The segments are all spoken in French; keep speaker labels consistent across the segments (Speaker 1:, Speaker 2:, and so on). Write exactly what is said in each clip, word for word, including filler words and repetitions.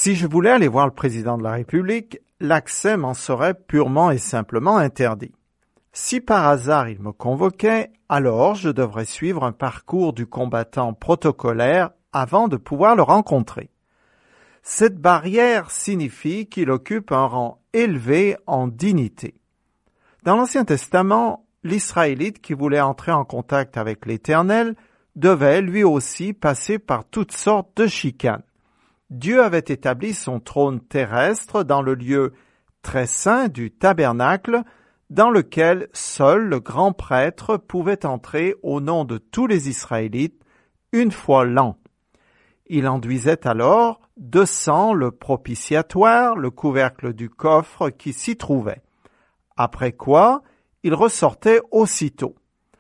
Speaker 1: Si je voulais aller voir le président de la République, l'accès m'en serait purement et simplement interdit. Si par hasard il me convoquait, alors je devrais suivre un parcours du combattant protocolaire avant de pouvoir le rencontrer. Cette barrière signifie qu'il occupe un rang élevé en dignité. Dans l'Ancien Testament, l'Israélite qui voulait entrer en contact avec l'Éternel devait lui aussi passer par toutes sortes de chicanes. Dieu avait établi son trône terrestre dans le lieu très saint du tabernacle, dans lequel seul le grand prêtre pouvait entrer au nom de tous les Israélites une fois l'an. Il enduisait alors de sang le propitiatoire, le couvercle du coffre qui s'y trouvait. Après quoi, il ressortait aussitôt.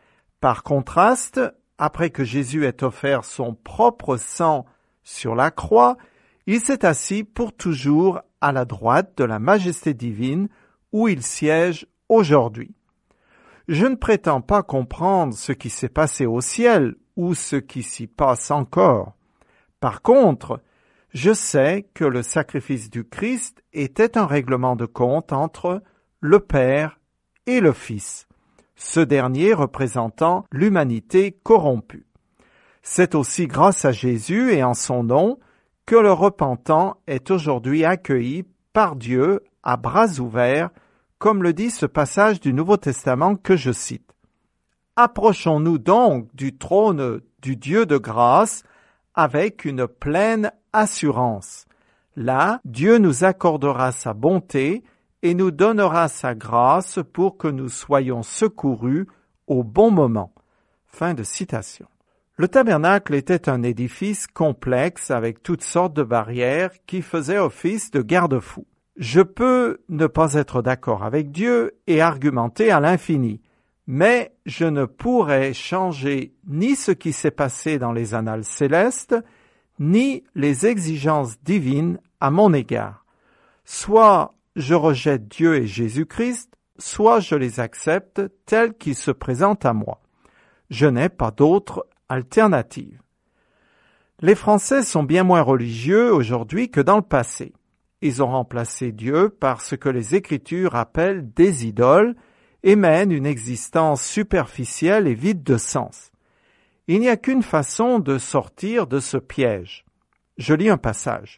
Speaker 1: Par contraste, après que Jésus ait offert son propre sang sur la croix, il s'est assis pour toujours à la droite de la majesté divine où il siège aujourd'hui. Je ne prétends pas comprendre ce qui s'est passé au ciel ou ce qui s'y passe encore. Par contre, je sais que le sacrifice du Christ était un règlement de compte entre le Père et le Fils, ce dernier représentant l'humanité corrompue. C'est aussi grâce à Jésus et en son nom que le repentant est aujourd'hui accueilli par Dieu à bras ouverts, comme le dit ce passage du Nouveau Testament que je cite. Approchons-nous donc du trône du Dieu de grâce avec une pleine assurance. Là, Dieu nous accordera sa bonté et nous donnera sa grâce pour que nous soyons secourus au bon moment. Fin de citation. Le tabernacle était un édifice complexe avec toutes sortes de barrières qui faisaient office de garde-fou. Je peux ne pas être d'accord avec Dieu et argumenter à l'infini, mais je ne pourrais changer ni ce qui s'est passé dans les annales célestes, ni les exigences divines à mon égard. Soit je rejette Dieu et Jésus-Christ, soit je les accepte tels qu'ils se présentent à moi. Je n'ai pas d'autre alternative. Les Français sont bien moins religieux aujourd'hui que dans le passé. Ils ont remplacé Dieu par ce que les Écritures appellent des idoles et mènent une existence superficielle et vide de sens. Il n'y a qu'une façon de sortir de ce piège. Je lis un passage.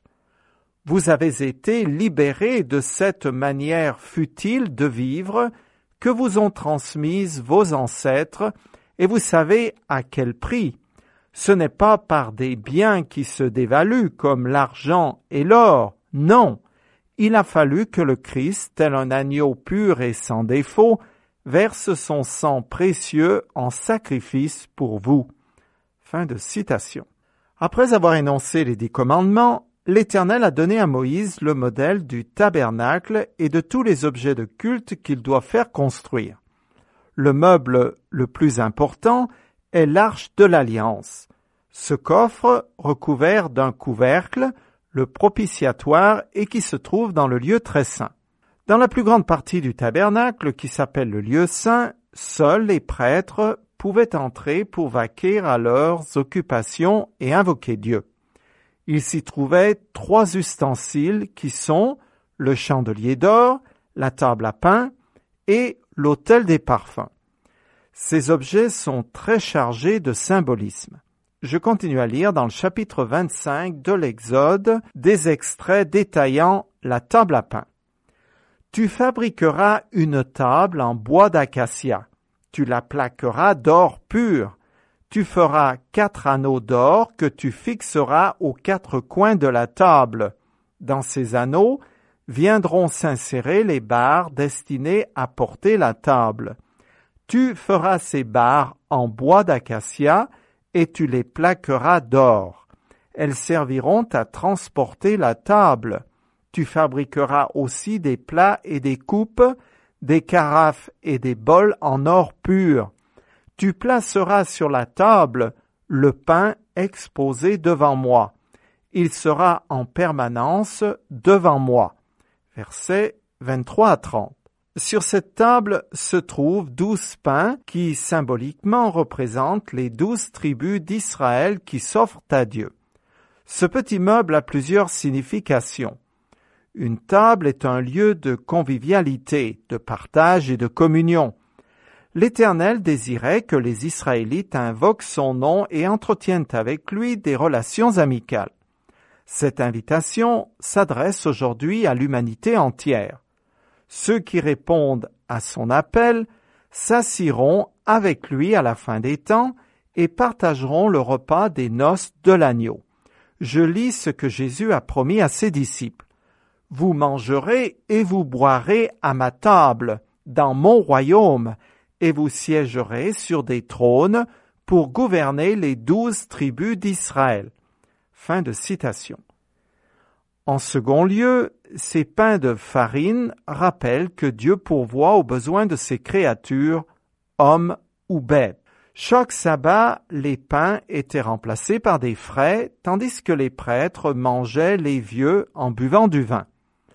Speaker 1: « Vous avez été libérés de cette manière futile de vivre que vous ont transmise vos ancêtres, et vous savez à quel prix. Ce n'est pas par des biens qui se dévaluent comme l'argent et l'or, non. Il a fallu que le Christ, tel un agneau pur et sans défaut, verse son sang précieux en sacrifice pour vous. » Fin de citation. Après avoir énoncé les dix commandements, l'Éternel a donné à Moïse le modèle du tabernacle et de tous les objets de culte qu'il doit faire construire. Le meuble le plus important est l'arche de l'Alliance. Ce coffre, recouvert d'un couvercle, le propitiatoire et qui se trouve dans le lieu très saint. Dans la plus grande partie du tabernacle, qui s'appelle le lieu saint, seuls les prêtres pouvaient entrer pour vaquer à leurs occupations et invoquer Dieu. Il s'y trouvait trois ustensiles qui sont le chandelier d'or, la table à pain et l'autel des parfums. Ces objets sont très chargés de symbolisme. Je continue à lire dans le chapitre vingt-cinq de l'Exode des extraits détaillant la table à pain. « Tu fabriqueras une table en bois d'acacia. Tu la plaqueras d'or pur. Tu feras quatre anneaux d'or que tu fixeras aux quatre coins de la table. Dans ces anneaux viendront s'insérer les barres destinées à porter la table. Tu feras ces barres en bois d'acacia et tu les plaqueras d'or. Elles serviront à transporter la table. Tu fabriqueras aussi des plats et des coupes, des carafes et des bols en or pur. Tu placeras sur la table le pain exposé devant moi. Il sera en permanence devant moi. » Versets vingt-trois à trente. Sur cette table se trouvent douze pains qui symboliquement représentent les douze tribus d'Israël qui s'offrent à Dieu. Ce petit meuble a plusieurs significations. Une table est un lieu de convivialité, de partage et de communion. L'Éternel désirait que les Israélites invoquent son nom et entretiennent avec lui des relations amicales. Cette invitation s'adresse aujourd'hui à l'humanité entière. Ceux qui répondent à son appel s'assiront avec lui à la fin des temps et partageront le repas des noces de l'agneau. Je lis ce que Jésus a promis à ses disciples. « Vous mangerez et vous boirez à ma table, dans mon royaume, et vous siégerez sur des trônes pour gouverner les douze tribus d'Israël. » Fin de citation. En second lieu, ces pains de farine rappellent que Dieu pourvoit aux besoins de ses créatures, hommes ou bêtes. Chaque sabbat, les pains étaient remplacés par des frais, tandis que les prêtres mangeaient les vieux en buvant du vin.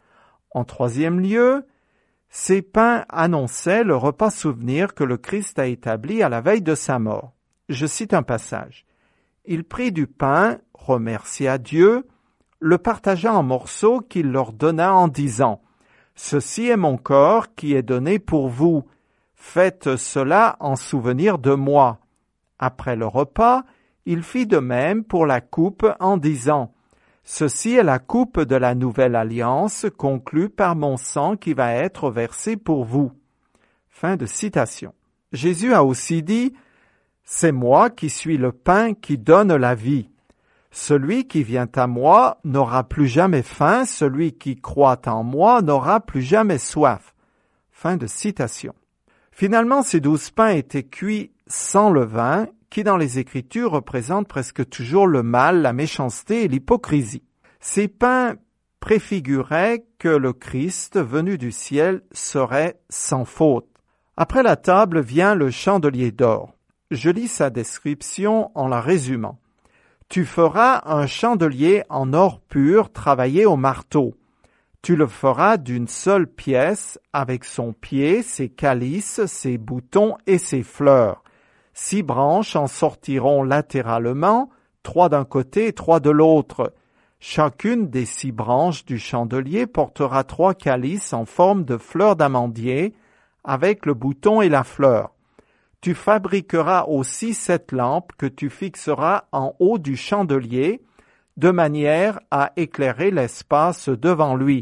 Speaker 1: En troisième lieu, ces pains annonçaient le repas souvenir que le Christ a établi à la veille de sa mort. Je cite un passage. « Il prit du pain, remercia Dieu, le partagea en morceaux qu'il leur donna en disant « Ceci est mon corps qui est donné pour vous. Faites cela en souvenir de moi. » Après le repas, il fit de même pour la coupe en disant « Ceci est la coupe de la nouvelle alliance conclue par mon sang qui va être versé pour vous. » Fin de citation. Jésus a aussi dit « C'est moi qui suis le pain qui donne la vie. Celui qui vient à moi n'aura plus jamais faim, celui qui croit en moi n'aura plus jamais soif. » Fin de citation. Finalement, ces douze pains étaient cuits sans levain, qui dans les Écritures représente presque toujours le mal, la méchanceté et l'hypocrisie. Ces pains préfiguraient que le Christ, venu du ciel, serait sans faute. Après la table vient le chandelier d'or. Je lis sa description en la résumant. « Tu feras un chandelier en or pur travaillé au marteau. Tu le feras d'une seule pièce, avec son pied, ses calices, ses boutons et ses fleurs. Six branches en sortiront latéralement, trois d'un côté et trois de l'autre. Chacune des six branches du chandelier portera trois calices en forme de fleurs d'amandier, avec le bouton et la fleur. Tu fabriqueras aussi sept lampes que tu fixeras en haut du chandelier, de manière à éclairer l'espace devant lui.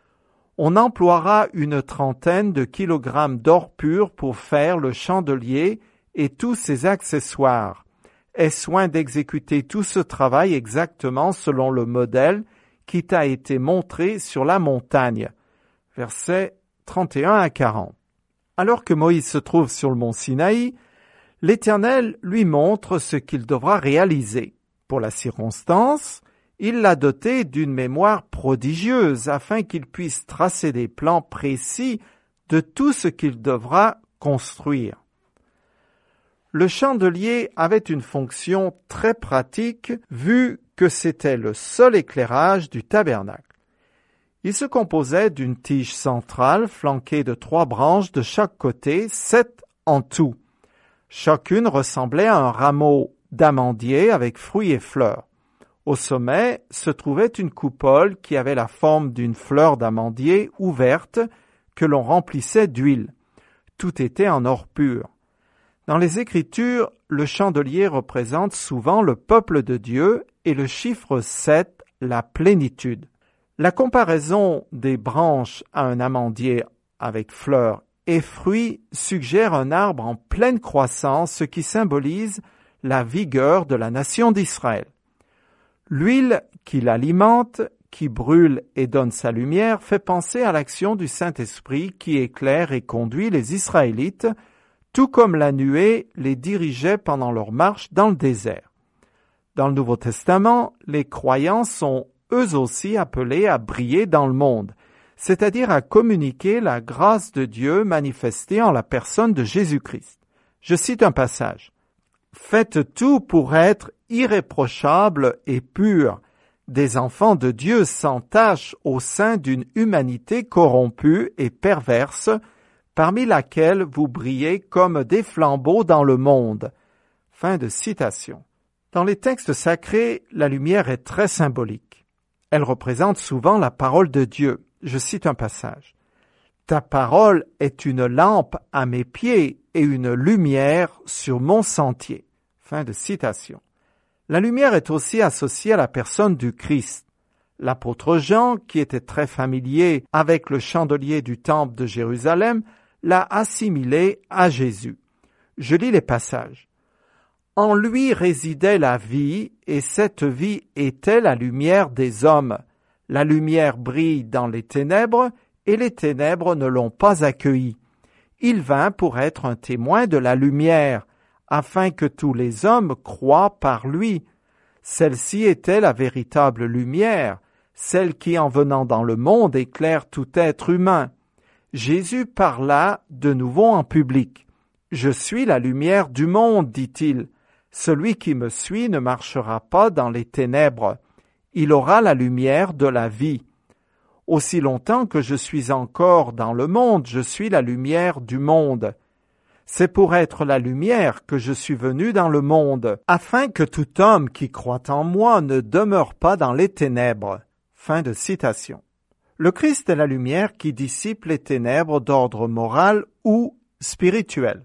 Speaker 1: On emploiera une trentaine de kilogrammes d'or pur pour faire le chandelier et tous ses accessoires. Aie soin d'exécuter tout ce travail exactement selon le modèle qui t'a été montré sur la montagne. » Versets trente et un à quarante. Alors que Moïse se trouve sur le mont Sinaï, l'Éternel lui montre ce qu'il devra réaliser. Pour la circonstance, il l'a doté d'une mémoire prodigieuse afin qu'il puisse tracer des plans précis de tout ce qu'il devra construire. Le chandelier avait une fonction très pratique vu que c'était le seul éclairage du tabernacle. Il se composait d'une tige centrale flanquée de trois branches de chaque côté, sept en tout. Chacune ressemblait à un rameau d'amandier avec fruits et fleurs. Au sommet se trouvait une coupole qui avait la forme d'une fleur d'amandier ouverte que l'on remplissait d'huile. Tout était en or pur. Dans les Écritures, le chandelier représente souvent le peuple de Dieu et le chiffre sept, la plénitude. La comparaison des branches à un amandier avec fleurs et fruits suggère un arbre en pleine croissance, ce qui symbolise la vigueur de la nation d'Israël. L'huile qui l'alimente, qui brûle et donne sa lumière, fait penser à l'action du Saint-Esprit qui éclaire et conduit les Israélites, tout comme la nuée les dirigeait pendant leur marche dans le désert. Dans le Nouveau Testament, les croyants sont eux aussi appelés à briller dans le monde, c'est-à-dire à communiquer la grâce de Dieu manifestée en la personne de Jésus-Christ. Je cite un passage. « Faites tout pour être irréprochables et purs, des enfants de Dieu sans tache au sein d'une humanité corrompue et perverse, parmi laquelle vous brillez comme des flambeaux dans le monde. » Fin de citation. Dans les textes sacrés, la lumière est très symbolique. Elle représente souvent la parole de Dieu. Je cite un passage. « Ta parole est une lampe à mes pieds et une lumière sur mon sentier. » Fin de citation. La lumière est aussi associée à la personne du Christ. L'apôtre Jean, qui était très familier avec le chandelier du temple de Jérusalem, l'a assimilé à Jésus. Je lis les passages. « En lui résidait la vie, et cette vie était la lumière des hommes. La lumière brille dans les ténèbres, et les ténèbres ne l'ont pas accueilli. Il vint pour être un témoin de la lumière, afin que tous les hommes croient par lui. Celle-ci était la véritable lumière, celle qui, en venant dans le monde, éclaire tout être humain. » Jésus parla de nouveau en public. « Je suis la lumière du monde, dit-il. Celui qui me suit ne marchera pas dans les ténèbres. Il aura la lumière de la vie. Aussi longtemps que je suis encore dans le monde, je suis la lumière du monde. C'est pour être la lumière que je suis venu dans le monde, afin que tout homme qui croit en moi ne demeure pas dans les ténèbres. » Fin de citation. Le Christ est la lumière qui dissipe les ténèbres d'ordre moral ou spirituel.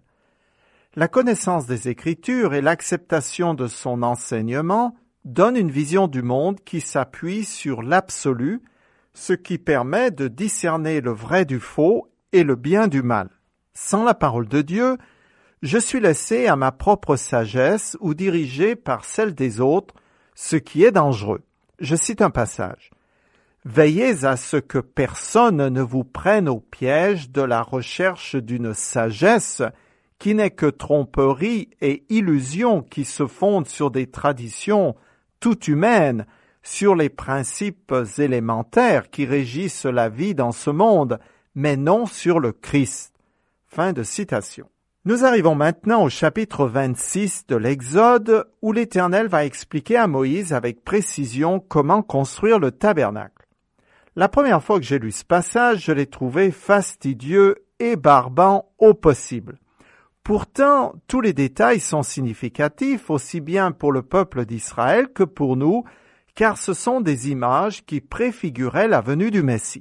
Speaker 1: La connaissance des Écritures et l'acceptation de son enseignement donnent une vision du monde qui s'appuie sur l'absolu, ce qui permet de discerner le vrai du faux et le bien du mal. Sans la parole de Dieu, je suis laissé à ma propre sagesse ou dirigé par celle des autres, ce qui est dangereux. Je cite un passage. « Veillez à ce que personne ne vous prenne au piège de la recherche d'une sagesse qui n'est que tromperie et illusion qui se fondent sur des traditions tout humaines, sur les principes élémentaires qui régissent la vie dans ce monde, mais non sur le Christ. » Fin de citation. Nous arrivons maintenant au chapitre vingt-six de l'Exode, où l'Éternel va expliquer à Moïse avec précision comment construire le tabernacle. La première fois que j'ai lu ce passage, je l'ai trouvé fastidieux et barbant au possible. Pourtant, tous les détails sont significatifs, aussi bien pour le peuple d'Israël que pour nous, car ce sont des images qui préfiguraient la venue du Messie.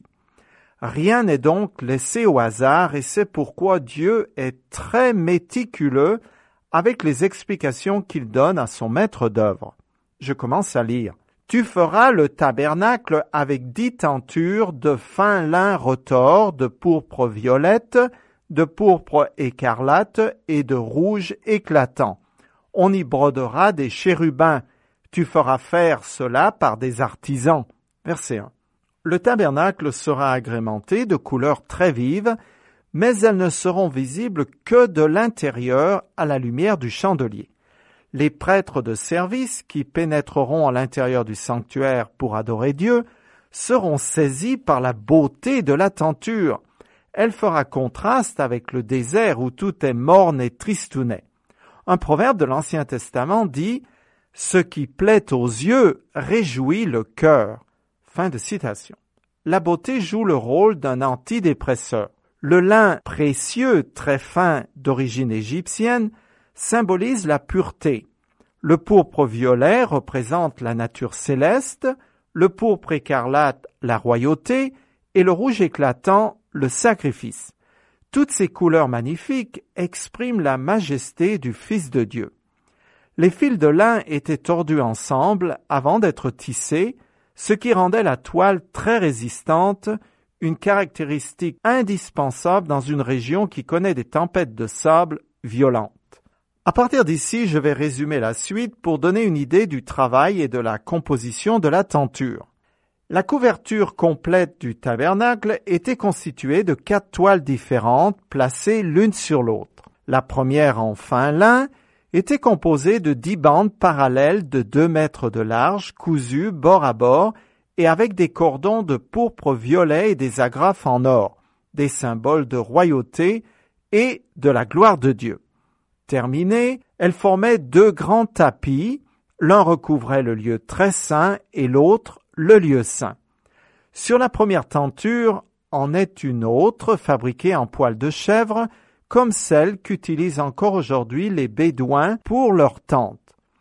Speaker 1: Rien n'est donc laissé au hasard et c'est pourquoi Dieu est très méticuleux avec les explications qu'il donne à son maître d'œuvre. Je commence à lire. « Tu feras le tabernacle avec dix tentures de fin lin retors, de pourpre violette, de pourpre écarlate et de rouge éclatant. On y brodera des chérubins. Tu feras faire cela par des artisans. » Verset un. Le tabernacle sera agrémenté de couleurs très vives, mais elles ne seront visibles que de l'intérieur à la lumière du chandelier. Les prêtres de service qui pénétreront à l'intérieur du sanctuaire pour adorer Dieu seront saisis par la beauté de la tenture. Elle fera contraste avec le désert où tout est morne et tristounet. Un proverbe de l'Ancien Testament dit « Ce qui plaît aux yeux réjouit le cœur ». Fin de citation. La beauté joue le rôle d'un antidépresseur. Le lin précieux, très fin, d'origine égyptienne, symbolise la pureté. Le pourpre violet représente la nature céleste, le pourpre écarlate, la royauté, et le rouge éclatant, le sacrifice. Toutes ces couleurs magnifiques expriment la majesté du Fils de Dieu. Les fils de lin étaient tordus ensemble avant d'être tissés, ce qui rendait la toile très résistante, une caractéristique indispensable dans une région qui connaît des tempêtes de sable violentes. À partir d'ici, je vais résumer la suite pour donner une idée du travail et de la composition de la tenture. La couverture complète du tabernacle était constituée de quatre toiles différentes placées l'une sur l'autre. La première en fin lin était composée de dix bandes parallèles de deux mètres de large, cousues bord à bord et avec des cordons de pourpre violet et des agrafes en or, des symboles de royauté et de la gloire de Dieu. Terminée, elle formait deux grands tapis, l'un recouvrait le lieu très saint et l'autre le lieu saint. Sur la première tenture en est une autre fabriquée en poil de chèvre, comme celle qu'utilisent encore aujourd'hui les Bédouins pour leurs tentes.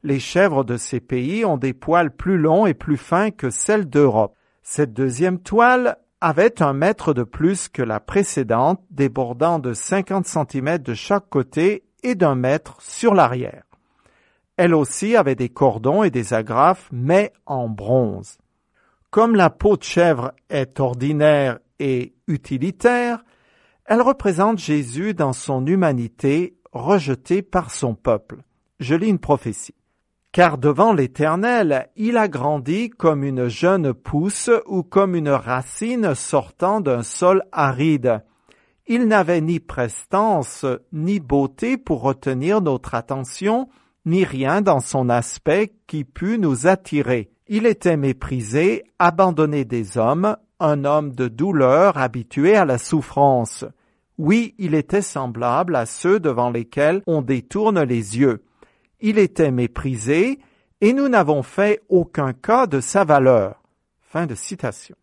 Speaker 1: Les chèvres de ces pays ont des poils plus longs et plus fins que celles d'Europe. Cette deuxième toile avait un mètre de plus que la précédente, débordant de cinquante centimètres de chaque côté et d'un mètre sur l'arrière. Elle aussi avait des cordons et des agrafes, mais en bronze. Comme la peau de chèvre est ordinaire et utilitaire, elle représente Jésus dans son humanité, rejeté par son peuple. Je lis une prophétie. Car devant l'Éternel, il a grandi comme une jeune pousse ou comme une racine sortant d'un sol aride. Il n'avait ni prestance ni beauté pour retenir notre attention, ni rien dans son aspect qui pût nous attirer. Il était méprisé, abandonné des hommes, un homme de douleur habitué à la souffrance. Oui, il était semblable à ceux devant lesquels on détourne les yeux. Il était méprisé, et nous n'avons fait aucun cas de sa valeur. Fin de citation.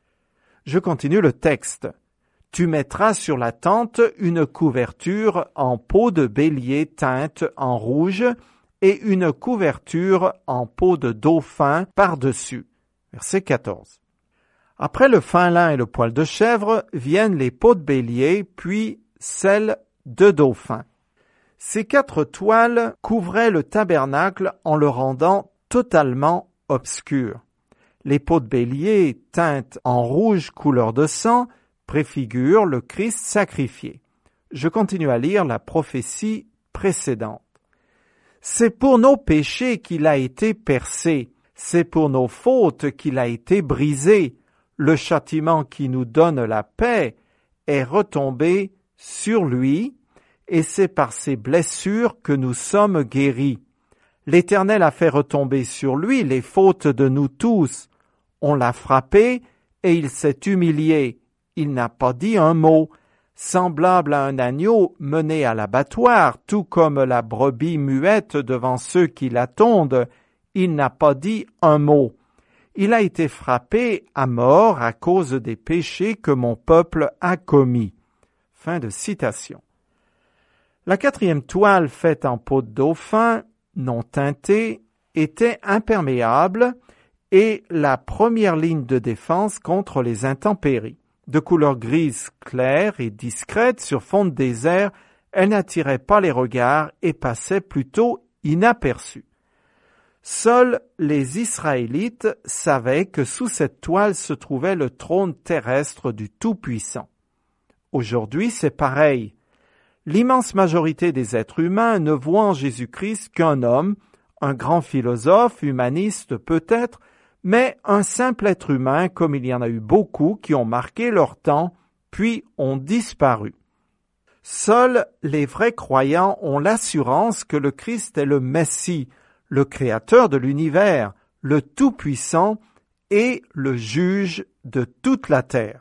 Speaker 1: Je continue le texte. Tu mettras sur la tente une couverture en peau de bélier teinte en rouge et une couverture en peau de dauphin par-dessus. Verset quatorze. Après le fin lin et le poil de chèvre viennent les peaux de bélier, puis celles de dauphin. Ces quatre toiles couvraient le tabernacle en le rendant totalement obscur. Les peaux de bélier teintes en rouge couleur de sang préfigurent le Christ sacrifié. Je continue à lire la prophétie précédente. C'est pour nos péchés qu'il a été percé, c'est pour nos fautes qu'il a été brisé. Le châtiment qui nous donne la paix est retombé sur lui, et c'est par ses blessures que nous sommes guéris. L'Éternel a fait retomber sur lui les fautes de nous tous. On l'a frappé et il s'est humilié. Il n'a pas dit un mot. Semblable à un agneau mené à l'abattoir, tout comme la brebis muette devant ceux qui la tondent, il n'a pas dit un mot. Il a été frappé à mort à cause des péchés que mon peuple a commis. Fin de citation. La quatrième toile faite en peau de dauphin, non teintée, était imperméable et la première ligne de défense contre les intempéries. De couleur grise claire et discrète sur fond de désert, elle n'attirait pas les regards et passait plutôt inaperçue. Seuls les Israélites savaient que sous cette toile se trouvait le trône terrestre du Tout-Puissant. Aujourd'hui, c'est pareil. L'immense majorité des êtres humains ne voient en Jésus-Christ qu'un homme, un grand philosophe, humaniste peut-être, mais un simple être humain comme il y en a eu beaucoup qui ont marqué leur temps, puis ont disparu. Seuls les vrais croyants ont l'assurance que le Christ est le Messie, le Créateur de l'univers, le Tout-Puissant et le Juge de toute la terre.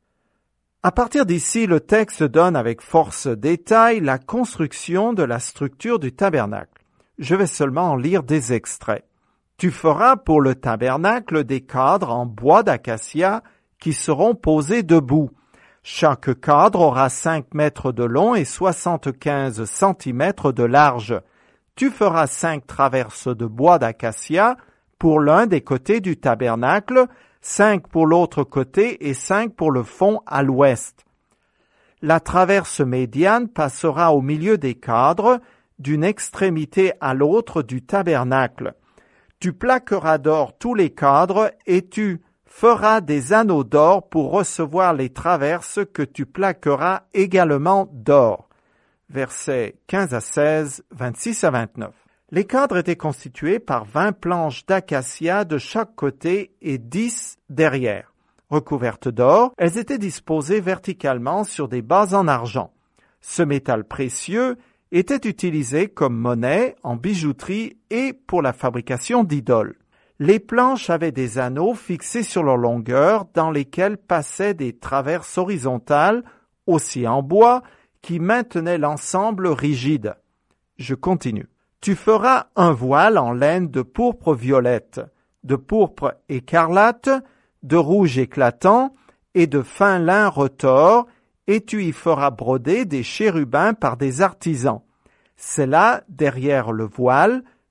Speaker 1: À partir d'ici, le texte donne avec force détail la construction de la structure du tabernacle. Je vais seulement en lire des extraits. Tu feras pour le tabernacle des cadres en bois d'acacia qui seront posés debout. Chaque cadre aura cinq mètres de long et soixante-quinze centimètres de large. Tu feras cinq traverses de bois d'acacia pour l'un des côtés du tabernacle, cinq pour l'autre côté et cinq pour le fond à l'ouest. La traverse médiane passera au milieu des cadres, d'une extrémité à l'autre du tabernacle. Tu plaqueras d'or tous les cadres et tu feras des anneaux d'or pour recevoir les traverses que tu plaqueras également d'or. Versets quinze à seize, vingt-six à vingt-neuf. Les cadres étaient constitués par vingt planches d'acacia de chaque côté et dix derrière. Recouvertes d'or, elles étaient disposées verticalement sur des bases en argent. Ce métal précieux était utilisé comme monnaie en bijouterie et pour la fabrication d'idoles. Les planches avaient des anneaux fixés sur leur longueur dans lesquels passaient des traverses horizontales, aussi en bois, qui maintenaient l'ensemble rigide. Je continue. Tu feras un voile en laine de pourpre violette, de pourpre écarlate, de rouge éclatant et de fin lin retors, et tu y feras broder des chérubins par des artisans. C'est là, derrière le voile,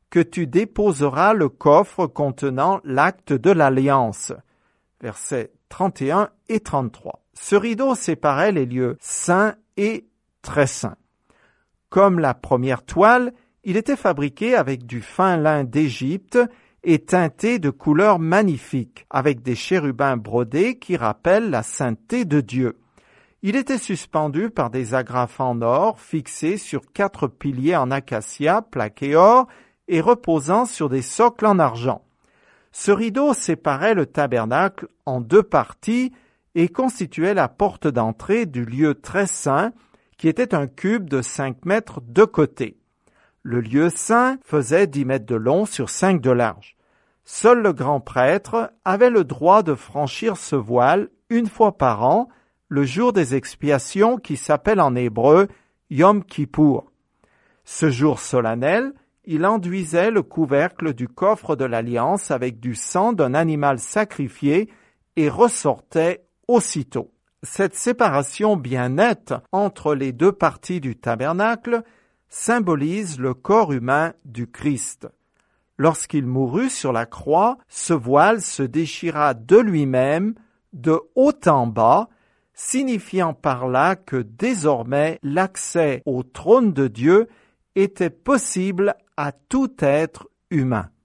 Speaker 1: que tu déposeras le coffre contenant l'acte de l'alliance. Versets trente et un et trente-trois. Ce rideau séparait les lieux saints et très saints. Comme la première toile, il était fabriqué avec du fin lin d'Égypte et teinté de couleurs magnifiques, avec des chérubins brodés qui rappellent la sainteté de Dieu. Il était suspendu par des agrafes en or fixés sur quatre piliers en acacia plaqués or et reposant sur des socles en argent. Ce rideau séparait le tabernacle en deux parties et constituait la porte d'entrée du lieu très saint, qui était un cube de cinq mètres de côté. Le lieu saint faisait dix mètres de long sur cinq de large. Seul le grand prêtre avait le droit de franchir ce voile une fois par an, le jour des expiations qui s'appelle en hébreu Yom Kippour. Ce jour solennel, il enduisait le couvercle du coffre de l'Alliance avec du sang d'un animal sacrifié et ressortait aussitôt. Cette séparation bien nette entre les deux parties du tabernacle symbolise le corps humain du Christ. Lorsqu'il mourut sur la croix, ce voile se déchira de lui-même, de haut en bas, signifiant par là que désormais l'accès au trône de Dieu était possible à tout être humain.